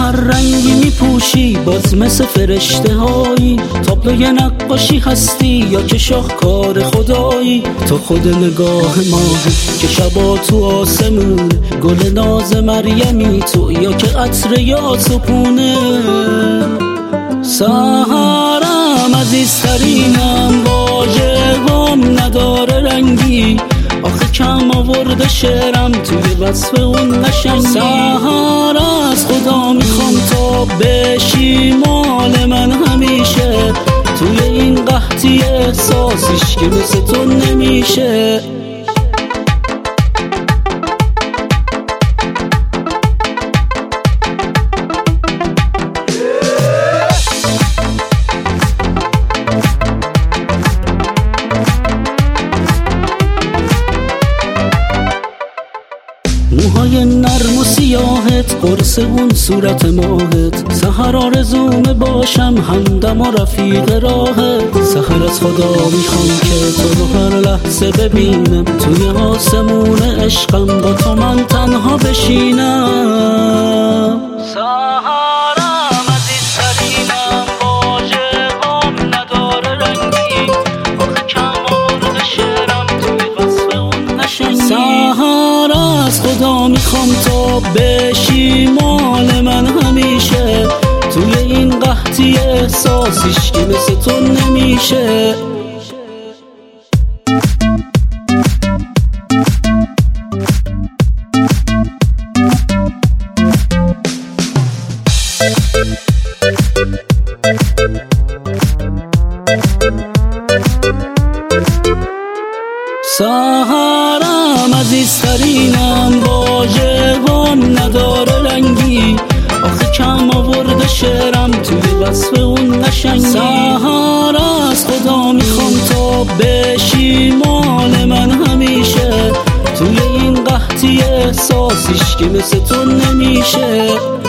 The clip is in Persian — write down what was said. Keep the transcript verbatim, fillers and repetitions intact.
هر رنگی میپوشی باز مثل فرشته هایی، تابلوی نقاشی هستی یا که شاهکار خدایی. تو خود نگاه ماهی که شبا تو آسمون، گل ناز مریمی تو یا که عطر یا سپونه. سحرم عزیزترینم، واژه‌ام نداره رنگی، آخه کم آورده شعرم توی وصف اون قشنگی. سحر از خدا میخوام تا بشی مال من همیشه، توی این قحطی احساسیش که مثل تو نمیشه. موهای نرم و سیاهت، قرص اون صورت ماهت، سحر آرزومه باشم همدم و رفیق راهت. سحر از خدا میخوام که تو رو هر لحظه ببینم، توی آسمون عشقم با تو من تنها بشینم. سحرم عزیزترینم، واژه‌ام نداره رنگی، آخه کم آورده شعرم توی وصف اون قشنگی. سحر از خدا میخوام تا بشی مال من همیشه، توی این قحطی احساسیش که مثل تو نمیشه. سحرم عزیزترینم، واژه‌ام نداره رنگی، آخه کم آورده شعرم توی وصف اون قشنگی. سحر از خدا میخوام تا بشی مال من همیشه، توی این قحطی احساسیش که مثل تو نمیشه.